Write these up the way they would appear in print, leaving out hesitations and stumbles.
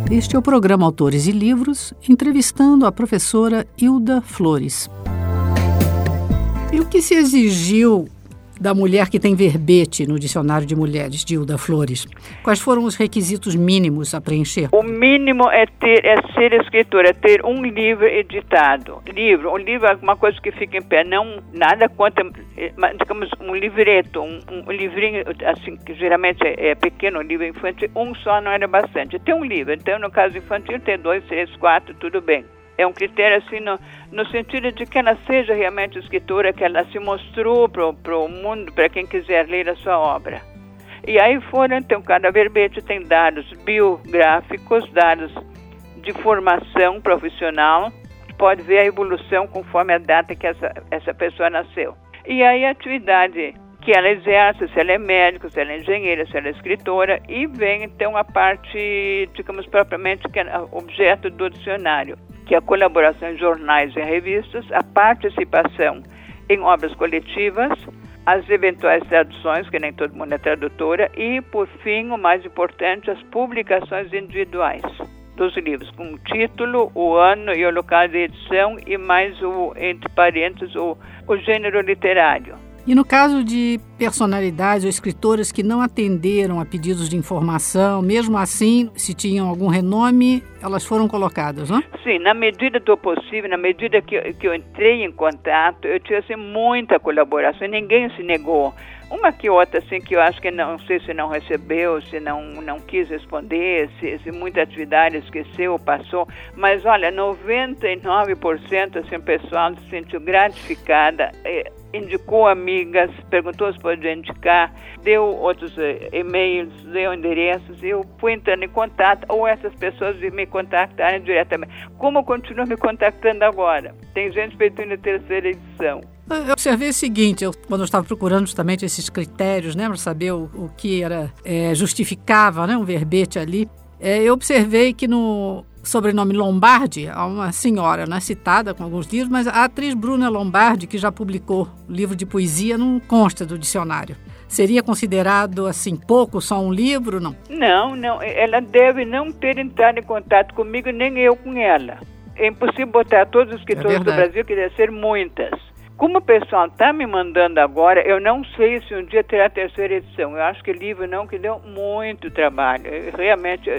Este é o programa Autores e Livros, entrevistando a professora Hilda Flores. E o que se exigiu da mulher que tem verbete no Dicionário de Mulheres, de Hilda Flores? Quais foram os requisitos mínimos a preencher? O mínimo é ser escritora, ter um livro editado. Um livro é uma coisa que fica em pé, não nada contra, digamos, um livreto, um livrinho, assim, que geralmente é pequeno, um livro infantil, um só não era bastante. Tem um livro, então no caso infantil tem 2, 3, 4, tudo bem. É um critério assim no sentido de que ela seja realmente escritora, que ela se mostrou para o mundo, para quem quiser ler a sua obra. E aí então, cada verbete tem dados biográficos, dados de formação profissional, pode ver a evolução conforme a data que essa pessoa nasceu. E aí a atividade que ela exerce, se ela é médico, se ela é engenheira, se ela é escritora, e vem então a parte, digamos, propriamente que é objeto do dicionário, que é a colaboração em jornais e revistas, a participação em obras coletivas, as eventuais traduções, que nem todo mundo é tradutora, e, por fim, o mais importante, as publicações individuais dos livros, com o título, o ano e o local de edição, e mais, entre parênteses, o gênero literário. E no caso de personalidades ou escritoras que não atenderam a pedidos de informação, mesmo assim, se tinham algum renome, elas foram colocadas, não? Sim, na medida do possível, na medida que eu entrei em contato, eu tive assim, muita colaboração e ninguém se negou. Uma que outra, assim, que eu acho que não sei se não recebeu, se não quis responder, se muita atividade esqueceu ou passou, mas olha, 99% assim, o pessoal se sentiu gratificada, indicou amigas, perguntou se podia indicar, deu outros e-mails, deu endereços, eu fui entrando em contato, ou essas pessoas me contactarem diretamente. Como continuam me contactando agora? Tem gente feitando a terceira edição. Eu observei o seguinte, quando eu estava procurando justamente esses critérios, né, para saber o que era justificava, né, um verbete ali, eu observei que no sobrenome Lombardi, há uma senhora, né, citada com alguns livros, mas a atriz Bruna Lombardi, que já publicou livro de poesia, não consta do dicionário. Seria considerado, assim, pouco, só um livro, não? Não, ela deve não ter entrado em contato comigo, nem eu com ela. É impossível botar todos os escritores do Brasil, que deve ser muitas. Como o pessoal está me mandando agora, eu não sei se um dia terá a terceira edição. Eu acho que livro não, que deu muito trabalho. Realmente,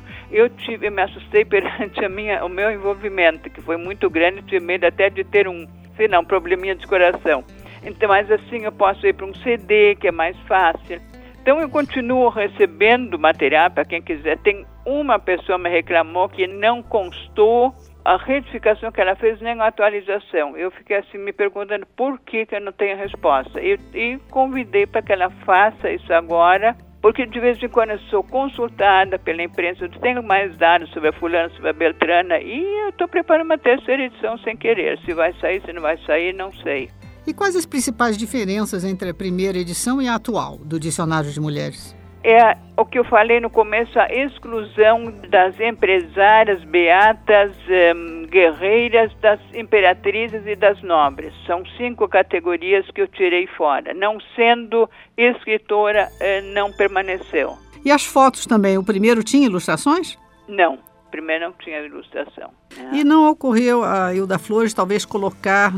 eu me assustei perante o meu envolvimento, que foi muito grande, tive medo até de ter um probleminha de coração. Então, mas assim, eu posso ir para um CD, que é mais fácil. Então, eu continuo recebendo material para quem quiser. Tem uma pessoa que me reclamou que não constou a retificação que ela fez, nem a atualização. Eu fiquei assim me perguntando por que eu não tenho resposta. E convidei para que ela faça isso agora, porque de vez em quando eu sou consultada pela imprensa, eu tenho mais dados sobre a fulana, sobre a Beltrana, e eu estou preparando uma terceira edição sem querer. Se vai sair, se não vai sair, não sei. E quais as principais diferenças entre a primeira edição e a atual do Dicionário de Mulheres? É o que eu falei no começo, a exclusão das empresárias, beatas, guerreiras, das imperatrizes e das nobres. São 5 categorias que eu tirei fora. Não sendo escritora, não permaneceu. E as fotos também? O primeiro tinha ilustrações? Não, o primeiro não tinha ilustração. E não ocorreu a Hilda Flores talvez colocar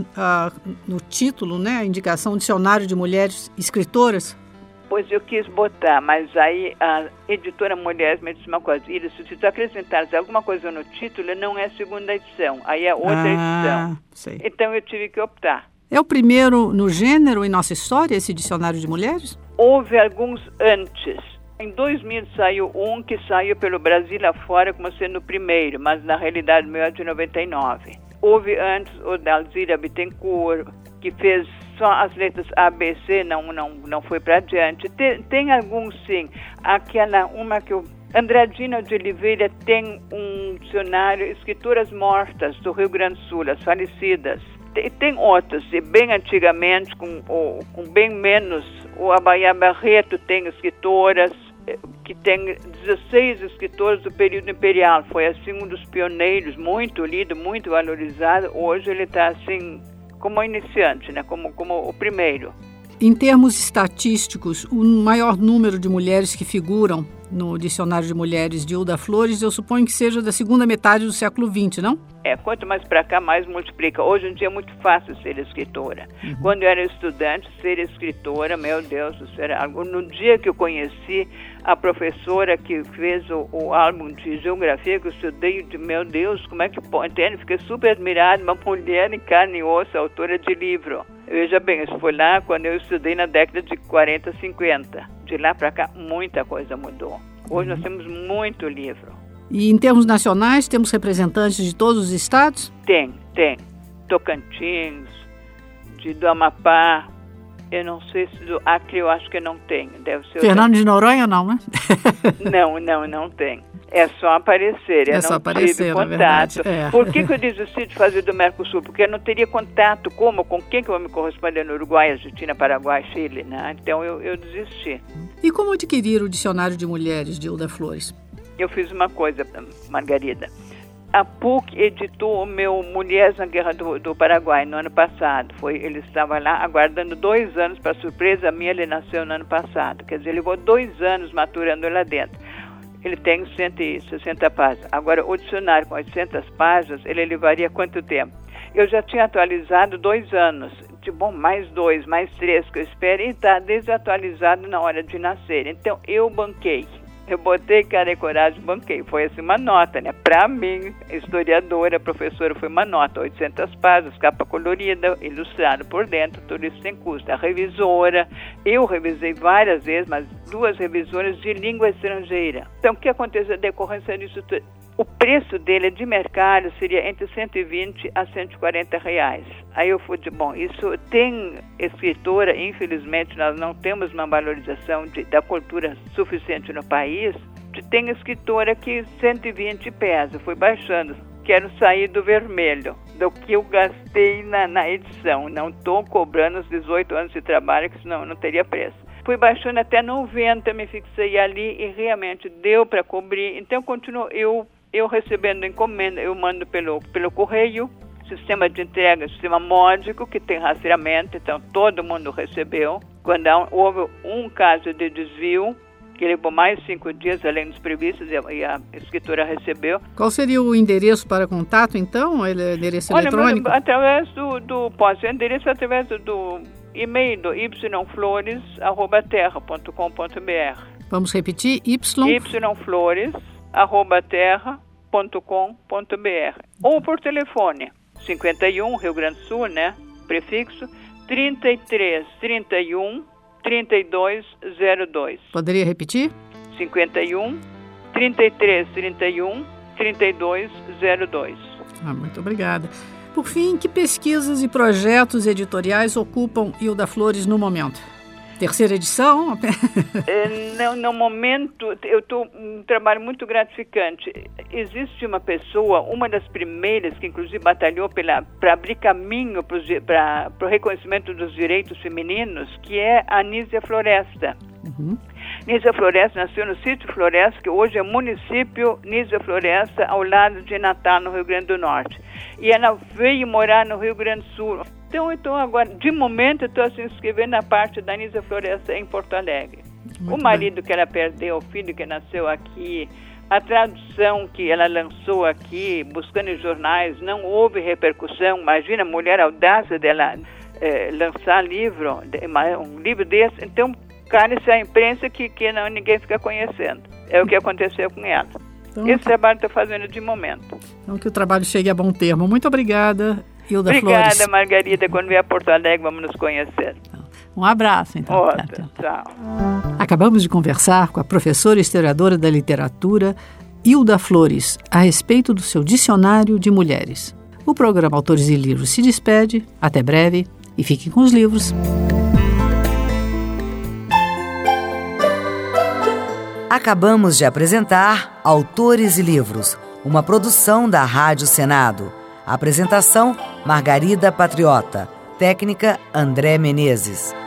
no título, né, a indicação Dicionário de Mulheres Escritoras? Pois eu quis botar, mas aí a editora Mulheres me disse uma coisa: se tu acrescentares alguma coisa no título, não é segunda edição, aí é outra edição. Sei. Então eu tive que optar. É o primeiro no gênero em nossa história, esse Dicionário de Mulheres? Houve alguns antes. Em 2000 saiu um que saiu pelo Brasil afora como sendo o primeiro, mas na realidade o meu é de 99. Houve antes o da Alzira Bittencourt, que fez só as letras A, B, C, não foi para adiante. Tem alguns, sim. Andradina de Oliveira tem um dicionário, escritoras mortas do Rio Grande do Sul, as falecidas. Tem outros, e bem antigamente, com bem menos. O Abaiá Barreto tem escritoras, que tem 16 escritores do período imperial. Foi, assim, um dos pioneiros, muito lido, muito valorizado. Hoje ele está, assim, como iniciante, né? Como o primeiro. Em termos estatísticos, o maior número de mulheres que figuram no Dicionário de Mulheres de Hilda Flores, eu suponho que seja da segunda metade do século XX, não? Quanto mais para cá, mais multiplica. Hoje em dia é muito fácil ser escritora. Quando eu era estudante, ser escritora, meu Deus do céu. No dia que eu conheci a professora que fez o álbum de geografia que eu estudei, meu Deus, como é que pode? Fiquei super admirada, uma mulher em carne e osso, autora de livro. Veja bem, isso foi lá quando eu estudei na década de 40, 50. De lá para cá, muita coisa mudou. Hoje nós temos muito livro. E em termos nacionais, temos representantes de todos os estados? Tem. Tocantins, do Amapá, eu não sei se do Acre, eu acho que não tem. Deve ser Fernando de Noronha, não, né? Não tem. É só aparecer. Eu não tive contato. Por que eu desisti de fazer do Mercosul? Porque eu não teria contato com quem que eu vou me corresponder no Uruguai, Argentina, Paraguai, Chile, né? Então eu desisti. E como adquirir o Dicionário de Mulheres de Hilda Flores? Eu fiz uma coisa, Margarida. A PUC editou o meu Mulheres na Guerra do Paraguai no ano passado. Ele estava lá aguardando 2 anos, para surpresa minha, ele nasceu no ano passado. Quer dizer, ele levou 2 anos maturando lá dentro. Ele tem 160 páginas. Agora, o dicionário com 800 páginas, ele levaria quanto tempo? Eu já tinha atualizado 2 anos. Mais 2, mais 3 que eu espero, e está desatualizado na hora de nascer. Então, eu banquei. Eu botei cara e coragem, banquei. Foi assim uma nota, né? Para mim, historiadora, professora, foi uma nota. 800 páginas, capa colorida, ilustrado por dentro, tudo isso sem custo. A revisora, eu revisei várias vezes, mas 2 revisoras de língua estrangeira. Então, o que aconteceu? A decorrência disso tudo? O preço dele de mercado seria entre 120 a 140 reais. Aí eu fui isso tem escritora, infelizmente nós não temos uma valorização da cultura suficiente no país. Tem escritora que 120 pesa, fui baixando. Quero sair do vermelho, do que eu gastei na edição. Não estou cobrando os 18 anos de trabalho, que senão não teria preço. Fui baixando até 90, me fixei ali e realmente deu para cobrir. Então continuo eu recebendo encomenda, eu mando pelo correio, sistema de entrega, sistema módico, que tem rastreamento, então todo mundo recebeu. Quando houve um caso de desvio, que levou mais 5 dias, além dos previstos, e a escritora recebeu. Qual seria o endereço para contato, então? Endereço eletrônico? Através o endereço através do e-mail do yflores@terra.com.br. Vamos repetir? yflores@terra.com.br. Ou por telefone, 51, Rio Grande do Sul, né? Prefixo 33 31 3202. Poderia repetir? 51 33 31 3202. Muito obrigada. Por fim, que pesquisas e projetos editoriais ocupam Hilda Flores no momento? Terceira edição? No momento, eu estou um trabalho muito gratificante. Existe uma pessoa, uma das primeiras, que inclusive batalhou para abrir caminho para o reconhecimento dos direitos femininos, que é a Nízia Floresta. Nízia Floresta nasceu no sítio Floresta, que hoje é município Nízia Floresta, ao lado de Natal, no Rio Grande do Norte. E ela veio morar no Rio Grande do Sul. Então agora, de momento, eu estou se inscrevendo na parte da Nízia Floresta em Porto Alegre. Muito o marido bem. Que ela perdeu, o filho que nasceu aqui, a tradução que ela lançou aqui, buscando em jornais, não houve repercussão. Imagina a mulher, a audácia dela lançar um livro desse. Então, cale-se a imprensa que ninguém fica conhecendo. É o que aconteceu com ela. Então, esse trabalho estou fazendo de momento. Então, que o trabalho chegue a bom termo. Muito obrigada, Hilda Flores. Obrigada, Margarida. Quando vier a Porto Alegre, vamos nos conhecer. Um abraço, então. Outra, tchau. Acabamos de conversar com a professora e historiadora da literatura, Hilda Flores, a respeito do seu Dicionário de Mulheres. O programa Autores e Livros se despede. Até breve e fiquem com os livros. Acabamos de apresentar Autores e Livros, uma produção da Rádio Senado. Apresentação, Margarida Patriota. Técnica, André Menezes.